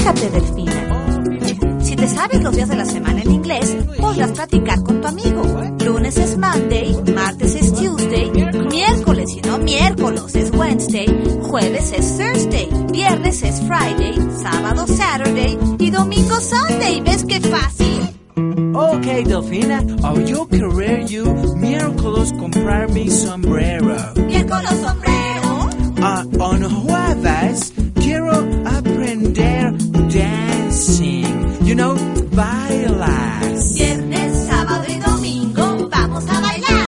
Fíjate, Delfina. Si te sabes los días de la semana en inglés, podrás platicar con tu amigo. Lunes es Monday, martes es Tuesday, miércoles y no miércoles es Wednesday, jueves es Thursday, viernes es Friday, sábado Saturday y domingo Sunday. ¿Ves qué fácil? Okay, Delfina, yo querer you miércoles comprar mi sombrero. Miércoles